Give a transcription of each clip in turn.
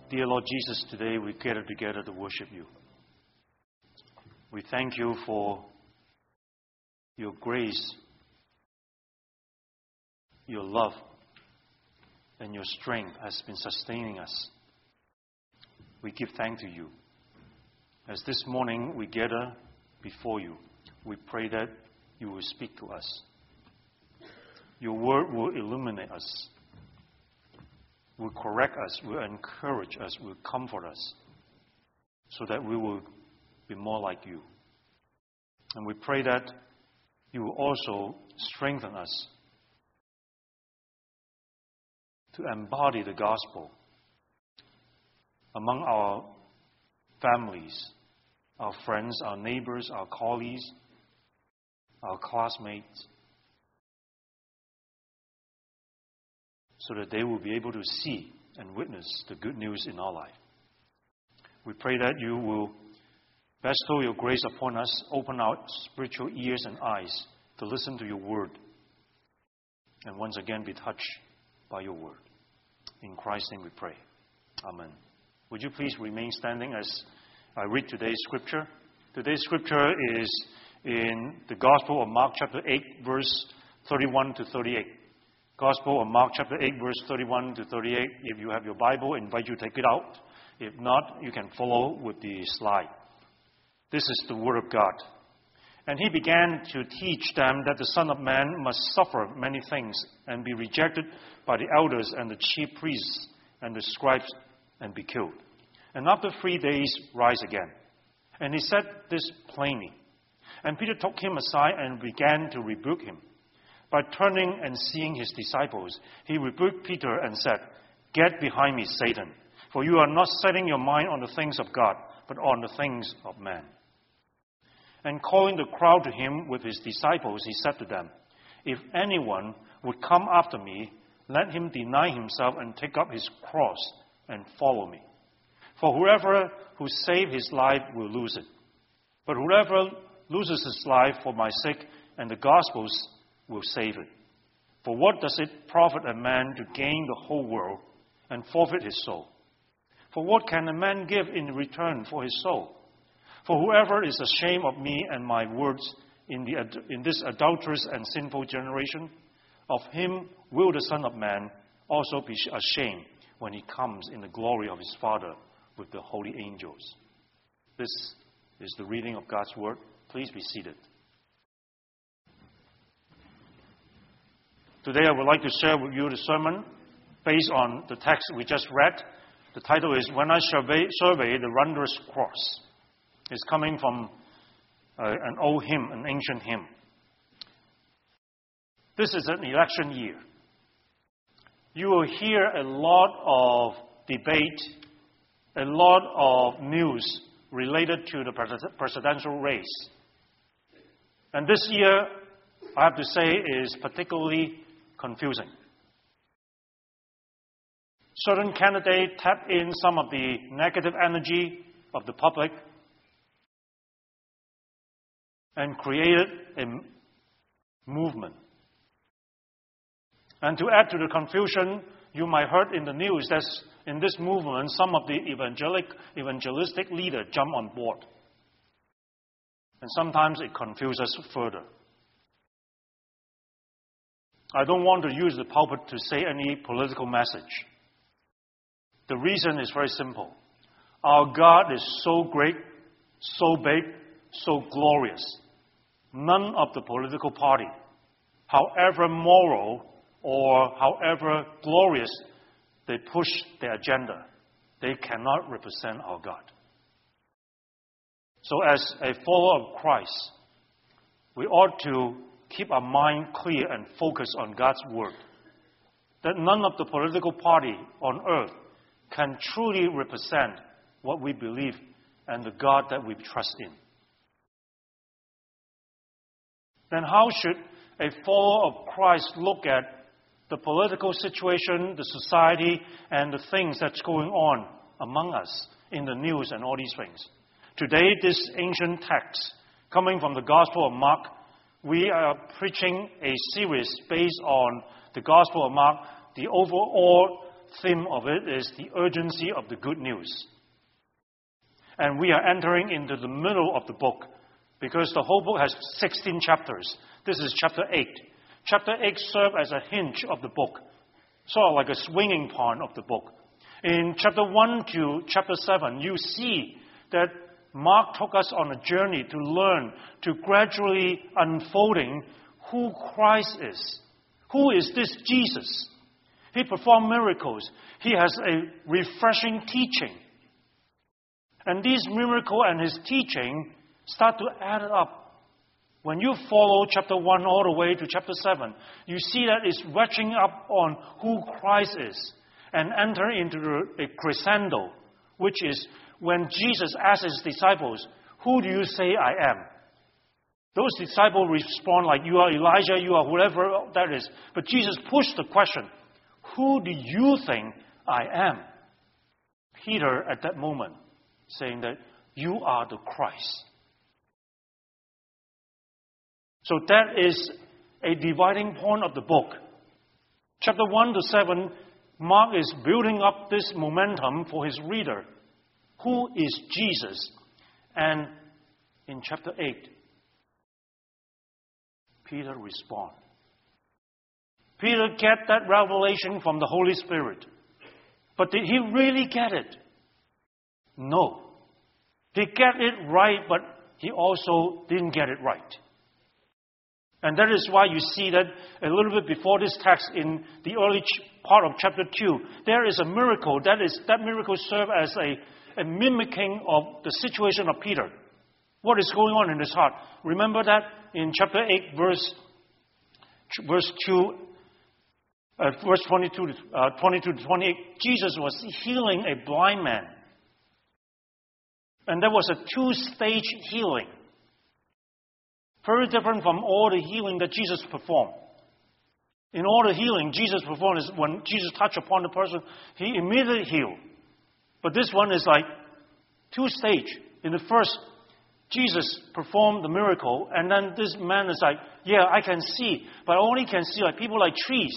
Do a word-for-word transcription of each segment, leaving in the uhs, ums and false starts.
Dear Lord Jesus, today we gather together to worship you. We thank you for your grace, your love, and your strength has been sustaining us. We give thanks to you. As this morning we gather before you, we pray that you will speak to us. Your word will illuminate us, will correct us, will encourage us, will comfort us, so that we will be more like you. And we pray that you will also strengthen us to embody the gospel among our families, our friends, our neighbors, our colleagues, our classmates, so that they will be able to see and witness the good news in our life. We pray that you will bestow your grace upon us, open our spiritual ears and eyes to listen to your word, and once again be touched by your word. In Christ's name we pray. Amen. Would you please remain standing as I read today's scripture? Today's scripture is in the Gospel of Mark chapter eight, verse thirty-one to thirty-eight. Gospel of Mark chapter eight, verse thirty-one to thirty-eight. If you have your Bible, I invite you to take it out. If not, you can follow with the slide. This is the word of God. And he began to teach them that the Son of Man must suffer many things and be rejected by the elders and the chief priests and the scribes and be killed, and after three days rise again. And he said this plainly. And Peter took him aside and began to rebuke him. By turning and seeing his disciples, he rebuked Peter and said, "Get behind me, Satan, for you are not setting your mind on the things of God, but on the things of man." And calling the crowd to him with his disciples, he said to them, "If anyone would come after me, let him deny himself and take up his cross and follow me. For whoever who save his life will lose it. But whoever loses his life for my sake and the gospel's will save it. For what does it profit a man to gain the whole world and forfeit his soul? For what can a man give in return for his soul? For whoever is ashamed of me and my words in, the, in this adulterous and sinful generation, of him will the Son of Man also be ashamed when he comes in the glory of his Father with the holy angels." This is the reading of God's word. Please be seated. Today I would like to share with you the sermon based on the text we just read. The title is "When I Survey, survey the Wondrous Cross." It's coming from uh, an old hymn, an ancient hymn. This is an election year. You will hear a lot of debate, a lot of news related to the presidential race. And this year, I have to say, is particularly confusing. Certain candidates tap in some of the negative energy of the public and created a movement. And to add to the confusion, you might heard in the news that in this movement, some of the evangelic, evangelistic leaders jump on board. And sometimes it confuses us further. I don't want to use the pulpit to say any political message. The reason is very simple. Our God is so great, so big, so glorious. None of the political party, however moral or however glorious they push their agenda, they cannot represent our God. So as a follower of Christ, we ought to keep our mind clear and focus on God's word. That none of the political party on earth can truly represent what we believe and the God that we trust in. Then how should a follower of Christ look at the political situation, the society, and the things that's going on among us in the news and all these things? Today, this ancient text, coming from the Gospel of Mark, we are preaching a series based on the Gospel of Mark, the overall theme of it is the urgency of the good news. And we are entering into the middle of the book because the whole book has sixteen chapters. This is chapter eight. Chapter eight serves as a hinge of the book, sort of like a swinging point of the book. In chapter one to chapter seven, you see that Mark took us on a journey to learn, to gradually unfolding who Christ is. Who is this Jesus? He performed miracles. He has a refreshing teaching. And these miracles and his teaching start to add up. When you follow chapter one all the way to chapter seven, you see that it's wedging up on who Christ is and enter into a crescendo, which is when Jesus asked his disciples, "Who do you say I am?" Those disciples respond like, "You are Elijah, you are whoever that is." But Jesus pushed the question, "Who do you think I am?" Peter, at that moment, saying that you are the Christ. So that is a dividing point of the book. Chapter one to seven, Mark is building up this momentum for his reader. Who is Jesus? And in chapter eight, Peter responds. Peter get that revelation from the Holy Spirit. But did he really get it? No. He get it right, but he also didn't get it right. And that is why you see that a little bit before this text in the early ch- part of chapter two, there is a miracle. That is that miracle served as a, a mimicking of the situation of Peter. What is going on in his heart? Remember that in chapter eight, verse, verse two, uh, verse twenty-two, uh, twenty-two to twenty-eight, Jesus was healing a blind man. And that was a two-stage healing. Very different from all the healing that Jesus performed. In all the healing Jesus performed is when Jesus touched upon the person, he immediately healed. But this one is like two-stage. In the first, Jesus performed the miracle, and then this man is like, yeah, I can see, but I only can see like people like trees.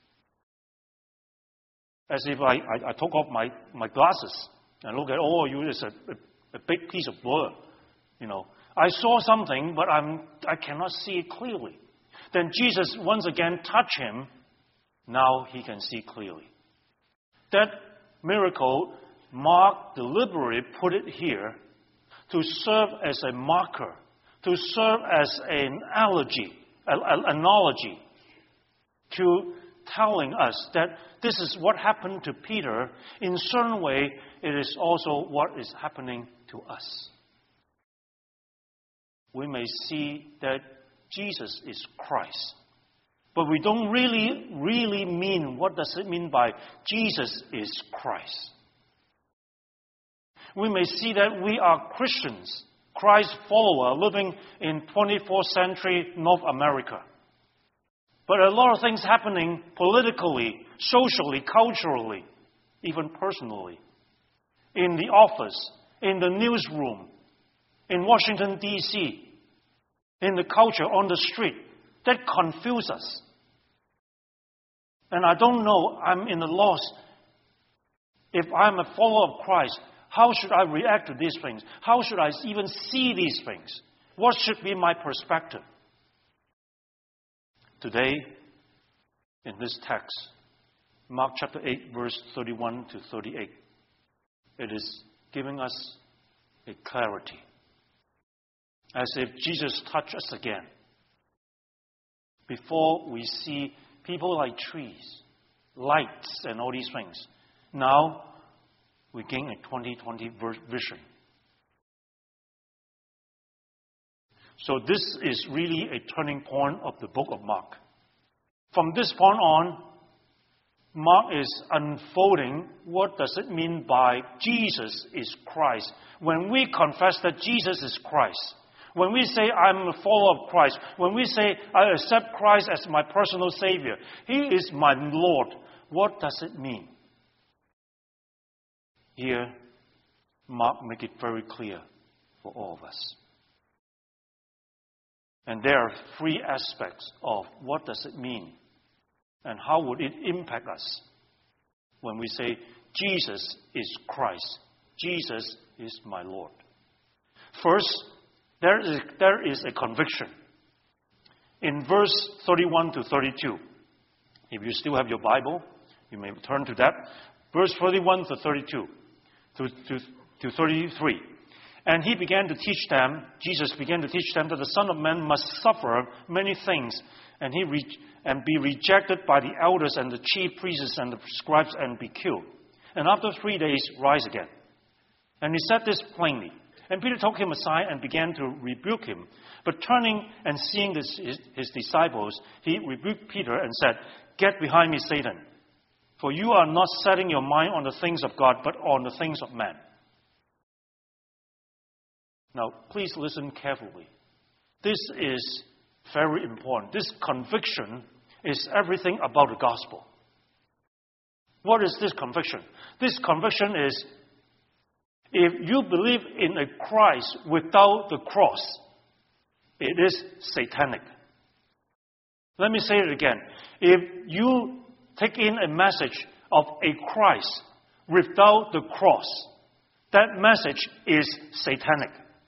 As if I, I, I took off my, my glasses and look at, oh, you is a, a, a big piece of blur, you know. I saw something, but I'm, I cannot see it clearly. Then Jesus once again touched him. Now he can see clearly. That miracle, Mark deliberately put it here to serve as a marker, to serve as an analogy, an analogy to telling us that this is what happened to Peter. In a certain way, it is also what is happening to us. We may see that Jesus is Christ. But we don't really, really mean, what does it mean by Jesus is Christ? We may see that we are Christians, Christ follower, living in twenty-fourth century North America. But a lot of things happening politically, socially, culturally, even personally. In the office, in the newsroom, in Washington, D C, in the culture, on the street, that confuses us. And I don't know, I'm in a loss. If I'm a follower of Christ, how should I react to these things? How should I even see these things? What should be my perspective? Today, in this text, Mark chapter eight, verse thirty-one to thirty-eight, it is giving us a clarity. As if Jesus touched us again. Before we see people like trees, lights, and all these things. Now, we gain a twenty twenty vision. So this is really a turning point of the book of Mark. From this point on, Mark is unfolding what does it mean by Jesus is Christ. When we confess that Jesus is Christ, when we say I'm a follower of Christ, when we say I accept Christ as my personal Savior, He is my Lord, what does it mean? Here, Mark makes it very clear for all of us. And there are three aspects of what does it mean and how would it impact us. when we say, Jesus is Christ. Jesus is my Lord. First, there is, there is a conviction. In verse thirty-one to thirty-two, if you still have your Bible, you may turn to that. Verse thirty-one to thirty-two, to, to, to thirty-three. And he began to teach them, Jesus began to teach them that the Son of Man must suffer many things, and he re- and be rejected by the elders and the chief priests and the scribes and be killed. And after three days, rise again. And he said this plainly. And Peter took him aside and began to rebuke him. But turning and seeing this, his, his disciples, he rebuked Peter and said, "Get behind me, Satan, for you are not setting your mind on the things of God, but on the things of man." Now, please listen carefully. This is very important. This conviction is everything about the gospel. What is this conviction? This conviction is, if you believe in a Christ without the cross, it is satanic. Let me say it again. If you take in a message of a Christ without the cross, that message is satanic.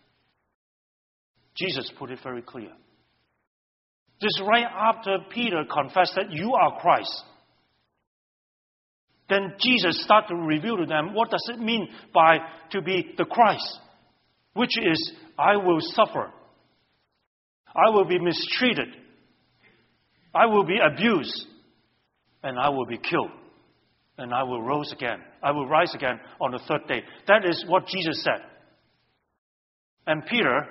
Jesus put it very clear. Just right after Peter confessed that you are Christ, then Jesus started to reveal to them what does it mean by to be the Christ, which is, I will suffer, I will be mistreated, I will be abused, and I will be killed, and I will rise again. I will rise again on the third day. That is what Jesus said. And Peter,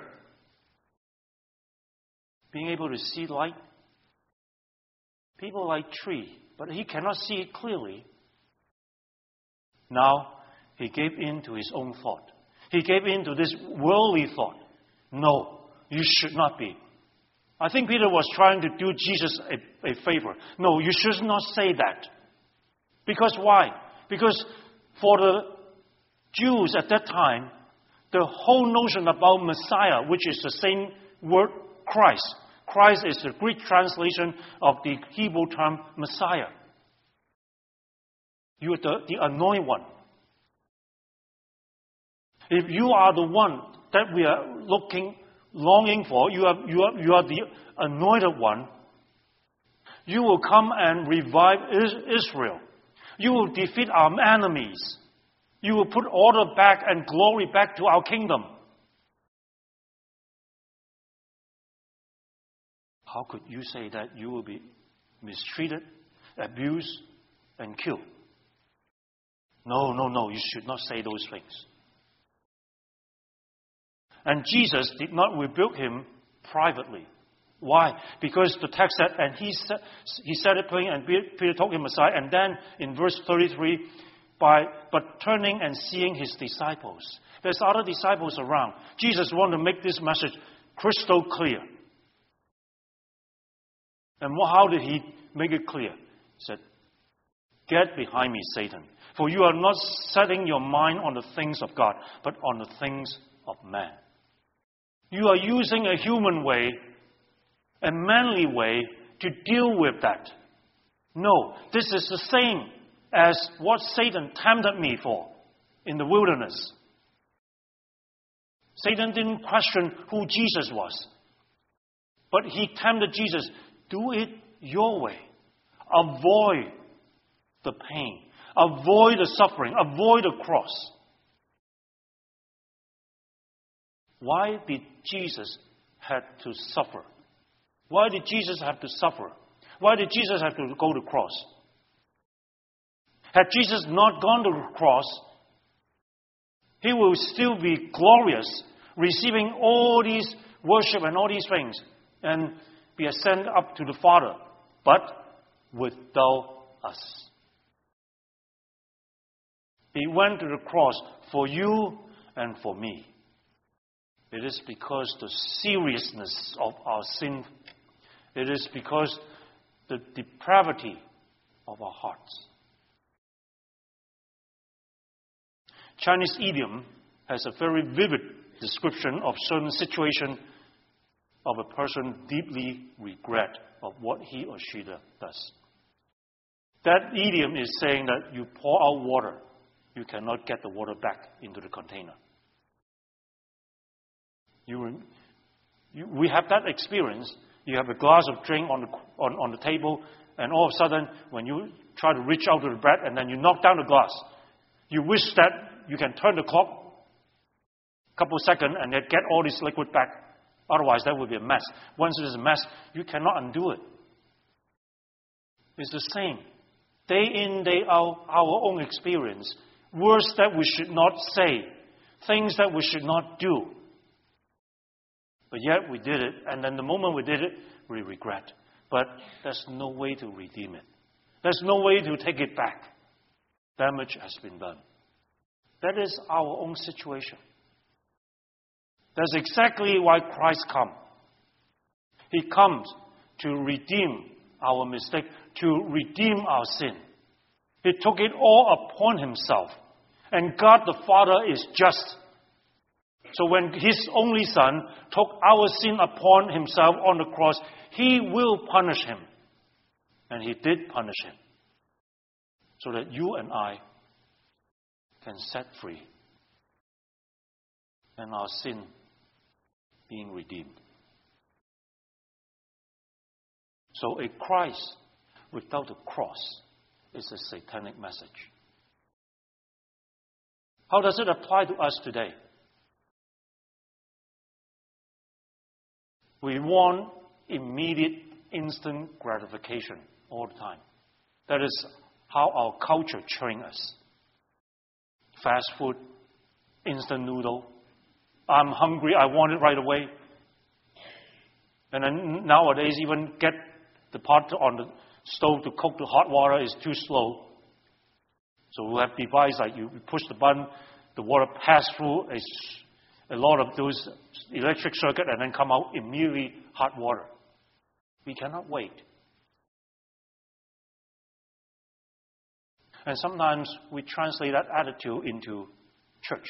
being able to see light, people like tree, but he cannot see it clearly. Now, he gave in to his own thought. He gave in to this worldly thought. No, you should not be. I think Peter was trying to do Jesus a, a favor. No, you should not say that. Because why? Because for the Jews at that time, the whole notion about Messiah, which is the same word Christ. Christ is the Greek translation of the Hebrew term Messiah. You are the, the anointed one. If you are the one that we are looking, longing for, you are, you are, you are the anointed one, you will come and revive Israel. You will defeat our enemies. You will put order back and glory back to our kingdom. How could you say that you will be mistreated, abused, and killed? No, no, no, you should not say those things. And Jesus did not rebuke him privately. Why? Because the text said, and he said, he said it plain, and Peter took him aside, and then in verse thirty-three, by but turning and seeing his disciples. There's other disciples around. Jesus wanted to make this message crystal clear. And how did he make it clear? He said, "Get behind me, Satan, for you are not setting your mind on the things of God, but on the things of man." You are using a human way, a manly way, to deal with that. No, this is the same as what Satan tempted me for in the wilderness. Satan didn't question who Jesus was, but he tempted Jesus. Do it your way. Avoid the pain. Avoid the suffering. Avoid the cross. Why did Jesus have to suffer? Why did Jesus have to suffer? Why did Jesus have to go to the cross? Had Jesus not gone to the cross, he will still be glorious, receiving all these worship and all these things, and be ascended up to the Father, but without us. He went to the cross for you and for me. It is because the seriousness of our sin. It is because the depravity of our hearts. Chinese idiom has a very vivid description of certain situation of a person deeply regret of what he or she does. That idiom is saying that you pour out water, you cannot get the water back into the container. You, you, we have that experience. You have a glass of drink on the, on, on the table, and all of a sudden, when you try to reach out to the bread, and then you knock down the glass, you wish that you can turn the clock a couple of seconds and then get all this liquid back. Otherwise, that would be a mess. Once it is a mess, you cannot undo it. It's the same. Day in, day out, our own experience. Words that we should not say. Things that we should not do. But yet we did it, and then the moment we did it, we regret. But there's no way to redeem it. There's no way to take it back. Damage has been done. That is our own situation. That's exactly why Christ comes. He comes to redeem our mistake, to redeem our sin. He took it all upon himself. And God the Father is just. So when his only Son took our sin upon himself on the cross, he will punish him. And he did punish him. So that you and I can set free. And our sin being redeemed. So a Christ without a cross is a satanic message. How does it apply to us today? We want immediate, instant gratification all the time. That is how our culture trains us. Fast food, instant noodle. I'm hungry, I want it right away. And then nowadays, even get the pot on the stove to cook the hot water is too slow. So we have devices like you push the button, the water pass through a, a lot of those electric circuit and then come out immediately hot water. We cannot wait. And sometimes we translate that attitude into church.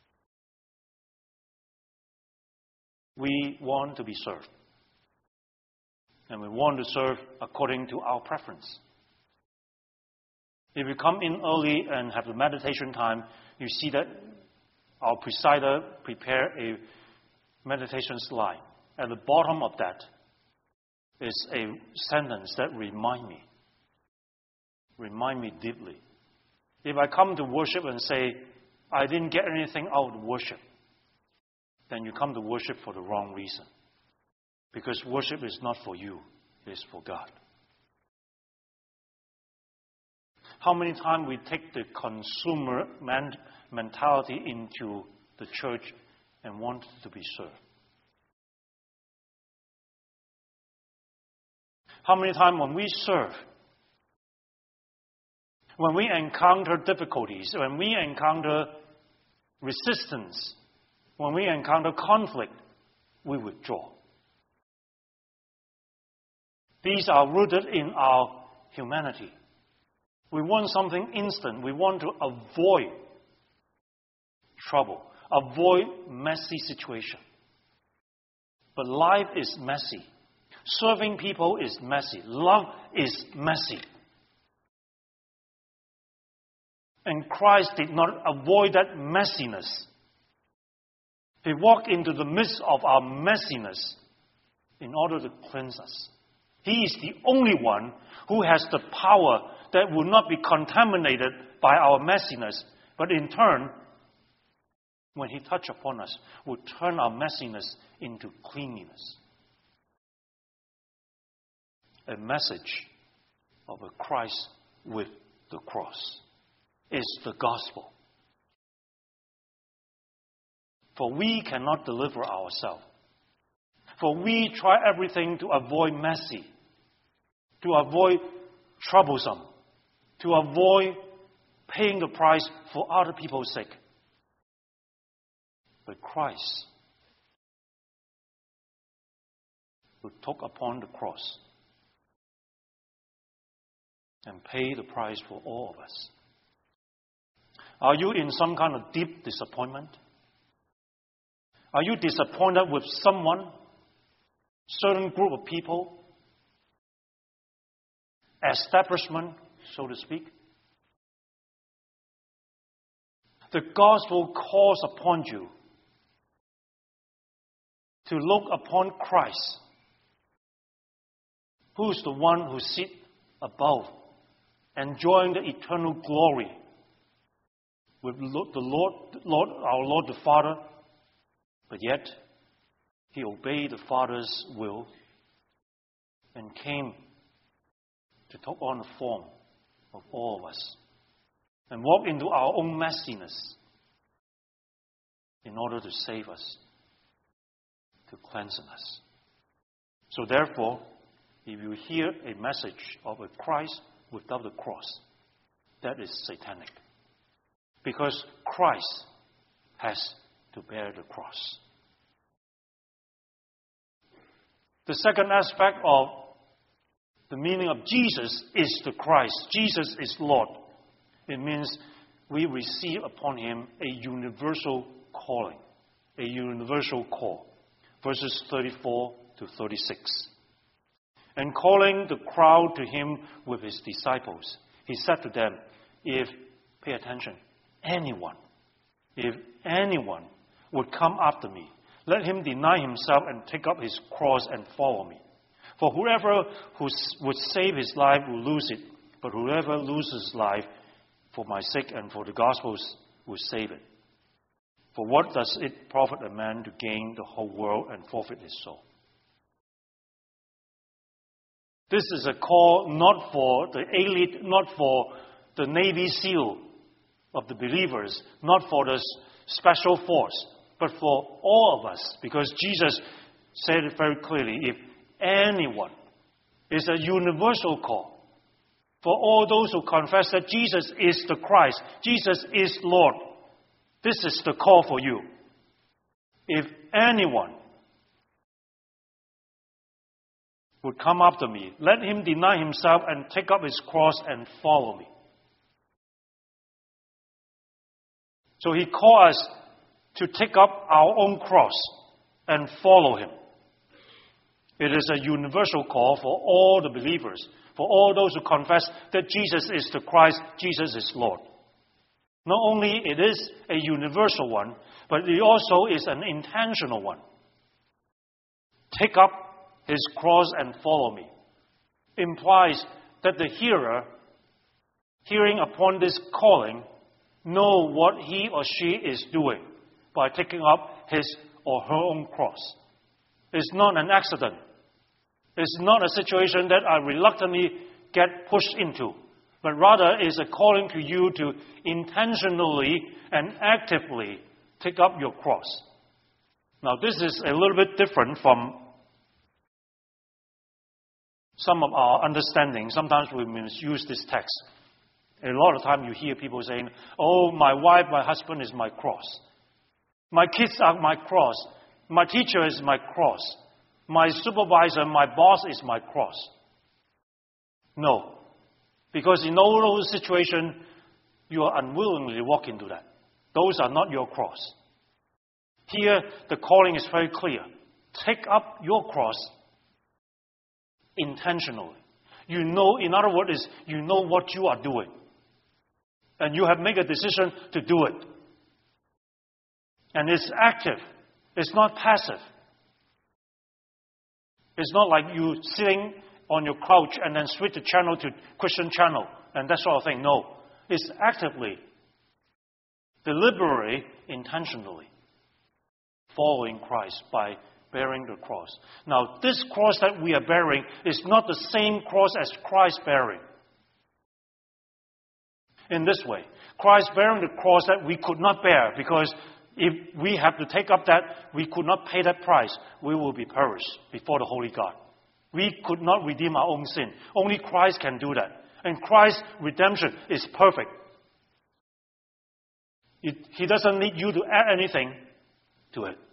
We want to be served. And we want to serve according to our preference. If you come in early and have the meditation time, you see that our presider prepare a meditation slide. At the bottom of that is a sentence that remind me. Remind me deeply. If I come to worship and say, I didn't get anything out of worship, then you come to worship for the wrong reason. Because worship is not for you, it is for God. How many times we take the consumer man- mentality into the church and want to be served? How many times when we serve, when we encounter difficulties, when we encounter resistance, when we encounter conflict, we withdraw. These are rooted in our humanity. We want something instant. We want to avoid trouble, avoid messy situation. But life is messy. Serving people is messy. Love is messy. And Christ did not avoid that messiness. He walked into the midst of our messiness in order to cleanse us. He is the only one who has the power that will not be contaminated by our messiness, but in turn, when He touches upon us, will turn our messiness into cleanliness. A message of a Christ with the cross is the gospel. For we cannot deliver ourselves. For we try everything to avoid messy, to avoid troublesome, to avoid paying the price for other people's sake. But Christ, who took upon the cross and paid the price for all of us. Are you in some kind of deep disappointment? Are you disappointed with someone, certain group of people, establishment, so to speak. The gospel calls upon you to look upon Christ, who is the one who sits above, enjoying the eternal glory with the Lord, Lord, our Lord the Father, but yet he obeyed the Father's will and came to take on the form of all of us and walk into our own messiness in order to save us, to cleanse us. So therefore, if you hear a message of a Christ without the cross, that is satanic. Because Christ has to bear the cross. The second aspect of the meaning of Jesus is the Christ. Jesus is Lord. It means we receive upon him a universal calling, a universal call. Verses thirty-four to thirty-six. And calling the crowd to him with his disciples, he said to them, if, pay attention, anyone, if anyone would come after me, let him deny himself and take up his cross and follow me. For whoever who would save his life will lose it, but whoever loses his life for my sake and for the gospel's will save it. For what does it profit a man to gain the whole world and forfeit his soul? This is a call not for the elite, not for the Navy SEAL of the believers, not for the special force, but for all of us. Because Jesus said it very clearly, if anyone, is a universal call for all those who confess that Jesus is the Christ, Jesus is Lord. This is the call for you. If anyone would come after me, let him deny himself and take up his cross and follow me. So he called us to take up our own cross and follow him. It is a universal call for all the believers, for all those who confess that Jesus is the Christ, Jesus is Lord. Not only it is a universal one, but it also is an intentional one. Take up his cross and follow me implies that the hearer, hearing upon this calling, know what he or she is doing by taking up his or her own cross. It's not an accident. It's not a situation that I reluctantly get pushed into, but rather is a calling to you to intentionally and actively take up your cross. Now, this is a little bit different from some of our understanding. Sometimes we misuse this text. A lot of time you hear people saying, oh, my wife, my husband is my cross. My kids are my cross. My teacher is my cross. My supervisor, my boss is my cross. No. Because in all those situations, you are unwillingly walk into that. Those are not your cross. Here, the calling is very clear. Take up your cross intentionally. You know, in other words, is you know what you are doing. And you have made a decision to do it. And it's active. It's not passive. It's not like you sitting on your couch and then switch the channel to Christian channel and that sort of thing. No. It's actively, deliberately, intentionally following Christ by bearing the cross. Now, this cross that we are bearing is not the same cross as Christ bearing. In this way, Christ bearing the cross that we could not bear, because if we have to take up that, we could not pay that price, we will be perished before the Holy God. We could not redeem our own sin. Only Christ can do that. And Christ's redemption is perfect. It, he doesn't need you to add anything to it.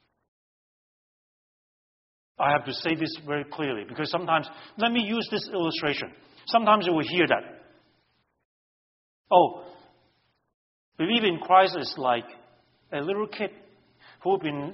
I have to say this very clearly, because sometimes, let me use this illustration. Sometimes you will hear that. Oh, believe in Christ is like a little kid who's been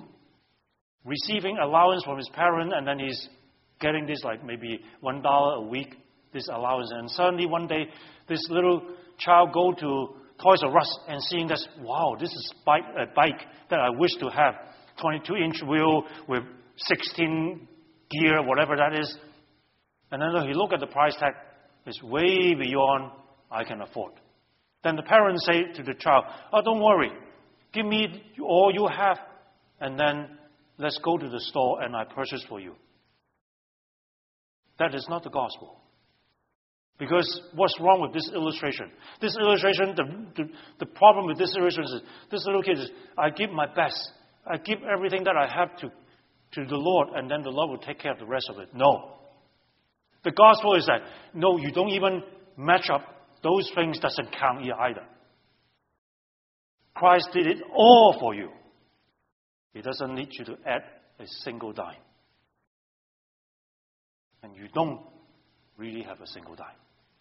receiving allowance from his parent, and then he's getting this like maybe one dollar a week this allowance. And suddenly one day, this little child go to Toys R Us and seeing this, wow, this is bike, a bike that I wish to have. twenty-two inch wheel with sixteen gear, whatever that is. And then he look at the price tag, it's way beyond I can afford. Then the parents say to the child, oh, don't worry, give me all you have, and then let's go to the store and I purchase for you. That is not the gospel. Because what's wrong with this illustration? This illustration, the, the, the problem with this illustration is, this little kid is, I give my best. I give everything that I have to, to the Lord, and then the Lord will take care of the rest of it. No. The gospel is that, no, you don't even match up. Those things doesn't count here either. Christ did it all for you. He doesn't need you to add a single dime. And you don't really have a single dime.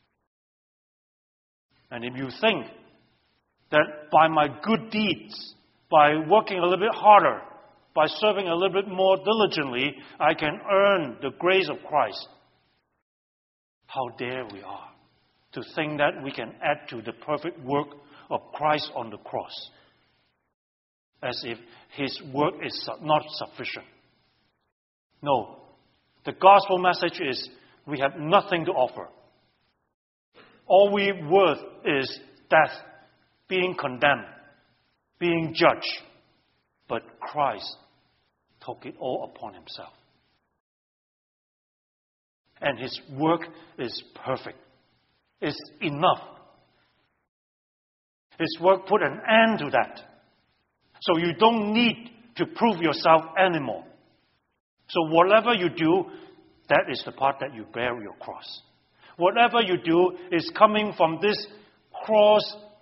And if you think that by my good deeds, by working a little bit harder, by serving a little bit more diligently, I can earn the grace of Christ, how dare we are to think that we can add to the perfect work of Christ on the cross, as if his work is not sufficient. No. The gospel message is we have nothing to offer. All we worth is death, being condemned, being judged. But Christ took it all upon himself. And his work is perfect. It's enough. His work put an end to that. So you don't need to prove yourself anymore. So whatever you do, that is the part that you bear your cross. Whatever you do is coming from this cross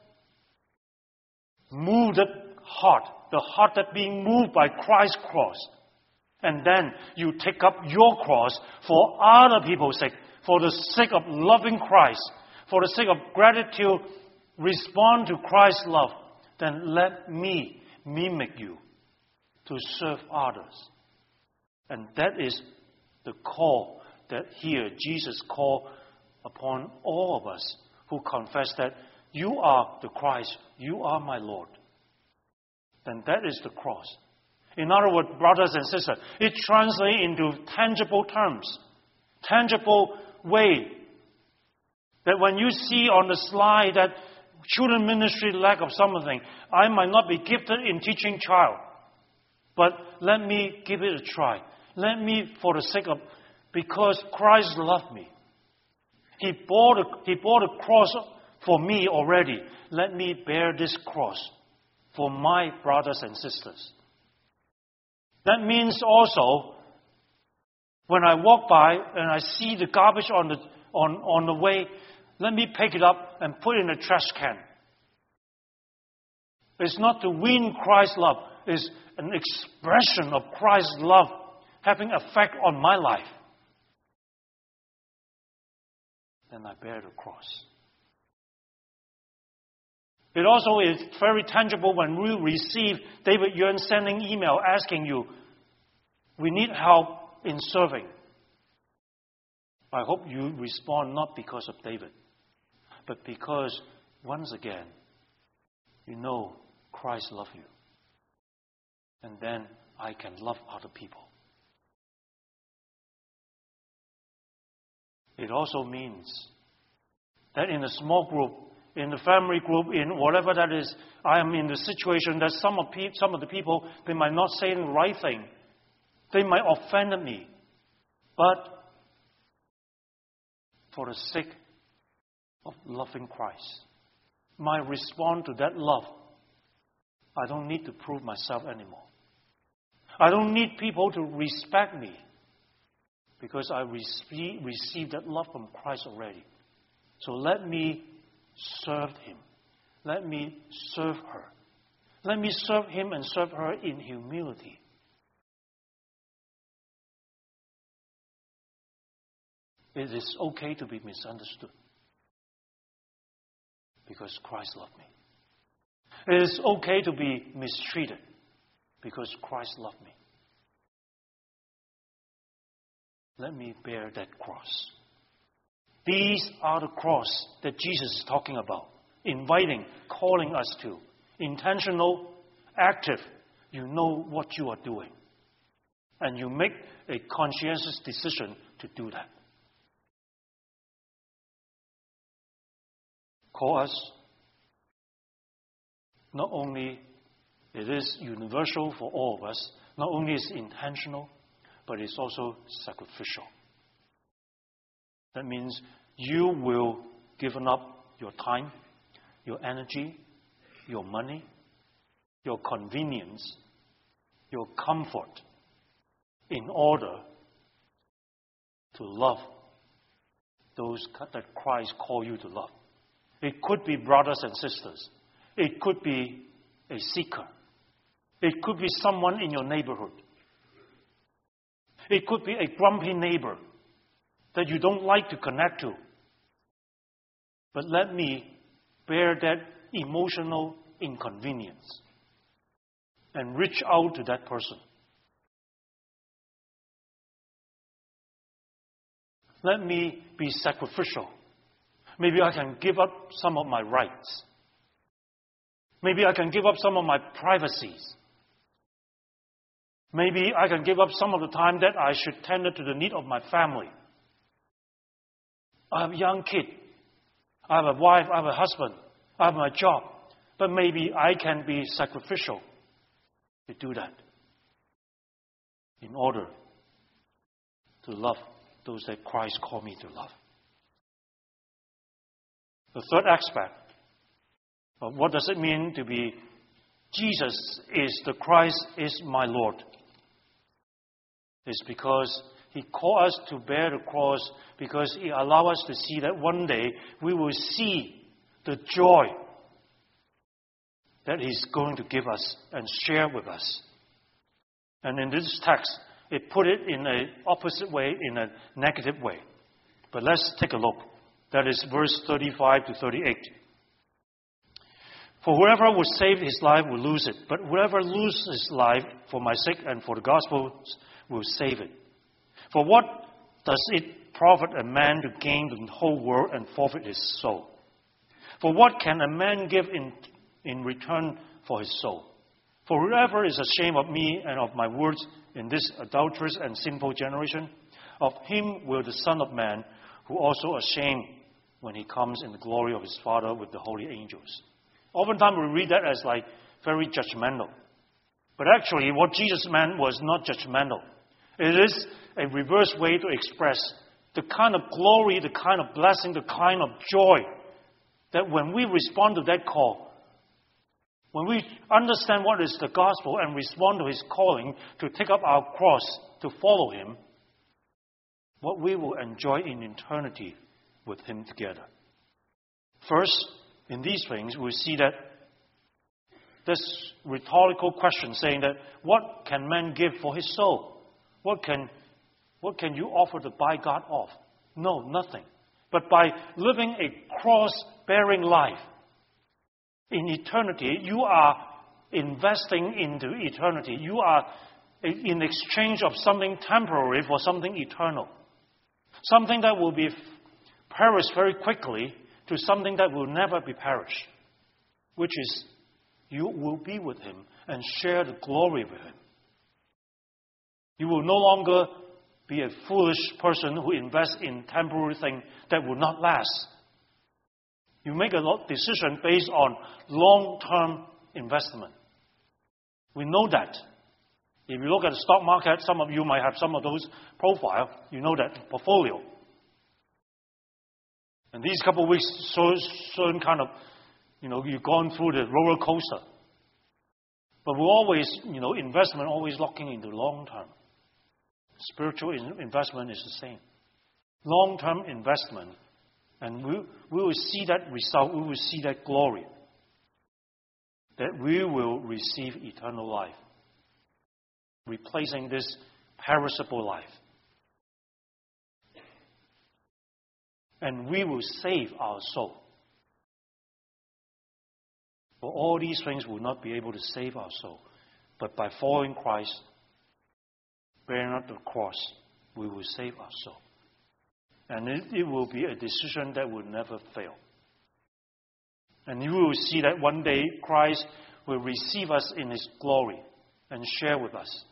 moved heart, the heart that being moved by Christ's cross. And then you take up your cross for other people's sake, for the sake of loving Christ, for the sake of gratitude, respond to Christ's love. Then let me mimic you to serve others. And that is the call that here Jesus called upon all of us who confess that you are the Christ, you are my Lord. Then that is the cross. In other words, brothers and sisters, it translates into tangible terms, tangible way. That when you see on the slide that children ministry lack of something, I might not be gifted in teaching child, but let me give it a try. Let me, for the sake of, because Christ loved me. He bore the, he bore the cross for me already. Let me bear this cross for my brothers and sisters. That means also, when I walk by and I see the garbage on the, on, on the way, let me pick it up and put it in a trash can. It's not to win Christ's love. It's an expression of Christ's love having effect on my life. Then I bear the cross. It also is very tangible when we receive David Yuan sending email asking you, we need help in serving. I hope you respond not because of David, but because, once again, you know Christ loves you. And then I can love other people. It also means that in a small group, in the family group, in whatever that is, I am in the situation that some of, pe- some of the people, they might not say the right thing. They might offend me. But for the sake of loving Christ, my response to that love, I don't need to prove myself anymore. I don't need people to respect me because I receive, received that love from Christ already. So let me serve him. Let me serve her. Let me serve him and serve her in humility. It is okay to be misunderstood because Christ loved me. It is okay to be mistreated because Christ loved me. Let me bear that cross. These are the cross that Jesus is talking about, inviting, calling us to. Intentional, active. You know what you are doing. And you make a conscientious decision to do that. Call us. Not only it is universal for all of us, not only is it intentional, but it's also sacrificial. That means you will give up your time, your energy, your money, your convenience, your comfort in order to love those that Christ called you to love. It could be brothers and sisters. It could be a seeker. It could be someone in your neighborhood. It could be a grumpy neighbor that you don't like to connect to. But let me bear that emotional inconvenience and reach out to that person. Let me be sacrificial. Maybe I can give up some of my rights. Maybe I can give up some of my privacies. Maybe I can give up some of the time that I should tender to the need of my family. I have a young kid. I have a wife. I have a husband. I have my job. But maybe I can be sacrificial to do that in order to love those that Christ called me to love. The third aspect of what does it mean to be Jesus is the Christ is my Lord is because He called us to bear the cross, because He allowed us to see that one day we will see the joy that He's going to give us and share with us. And in this text, it put it in an opposite way, in a negative way. But let's take a look. That is verse thirty-five to thirty-eight. For whoever would save his life will lose it, but whoever loses his life for my sake and for the gospel will save it. For what does it profit a man to gain the whole world and forfeit his soul? For what can a man give in, in return for his soul? For whoever is ashamed of me and of my words in this adulterous and sinful generation, of him will the Son of Man, who also ashamed when he comes in the glory of his Father with the holy angels. Oftentimes we read that as like very judgmental. But actually what Jesus meant was not judgmental. It is a reverse way to express the kind of glory, the kind of blessing, the kind of joy that when we respond to that call, when we understand what is the gospel and respond to His calling to take up our cross to follow Him, what we will enjoy in eternity with Him together. First, in these things, we see that this rhetorical question saying that what can man give for his soul? What can, what can you offer to buy God off? No, nothing. But by living a cross-bearing life in eternity, you are investing into eternity. You are in exchange of something temporary for something eternal. Something that will be perished very quickly to something that will never be perished, which is you will be with Him and share the glory with Him. You will no longer be a foolish person who invests in temporary things that will not last. You make a decision based on long-term investment. We know that. If you look at the stock market, some of you might have some of those profiles. You know that portfolio. And these couple of weeks, so certain kind of, you know, you've gone through the roller coaster. But we always, you know, investment always looking into long term. Spiritual investment is the same. Long-term investment. And we, we will see that result, we will see that glory. That we will receive eternal life. Replacing this perishable life. And we will save our soul. For all these things will not be able to save our soul. But by following Christ, bearing up the cross, we will save our soul. And it, it will be a decision that will never fail. And you will see that one day Christ will receive us in His glory and share with us.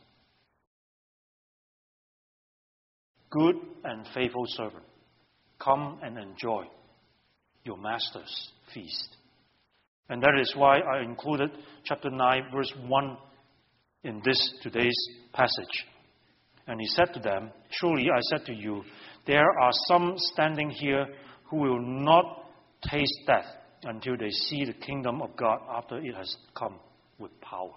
Good and faithful servant, come and enjoy your master's feast. And that is why I included chapter nine, verse one in this today's passage. And He said to them, "Surely I said to you, there are some standing here who will not taste death until they see the kingdom of God after it has come with power."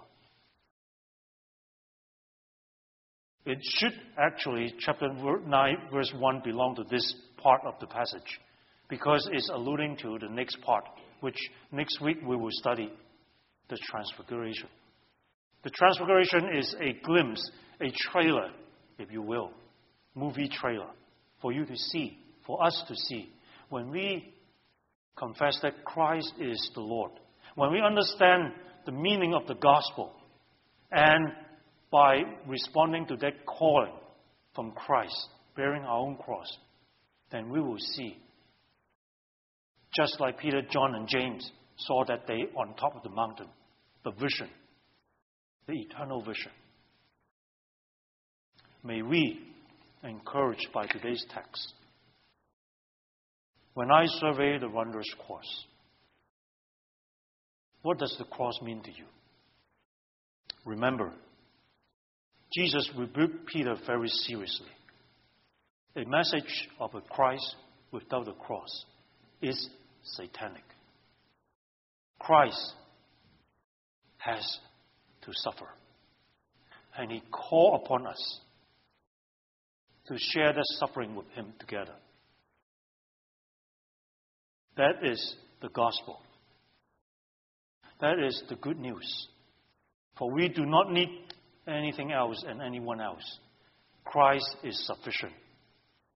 It should actually, chapter nine, verse one, belong to this part of the passage, because it's alluding to the next part, which next week we will study, the Transfiguration. The Transfiguration is a glimpse, a trailer, if you will, movie trailer, for you to see, for us to see. When we confess that Christ is the Lord, when we understand the meaning of the gospel, and by responding to that calling from Christ, bearing our own cross, then we will see, just like Peter, John, and James saw that day on top of the mountain, the vision, the eternal vision. May we, encouraged by today's text, when I survey the wondrous cross, what does the cross mean to you? Remember, Jesus rebuked Peter very seriously. A message of a Christ without a cross is satanic. Christ has to suffer. And He called upon us to share that suffering with Him together. That is the gospel. That is the good news. For we do not need anything else and anyone else. Christ is sufficient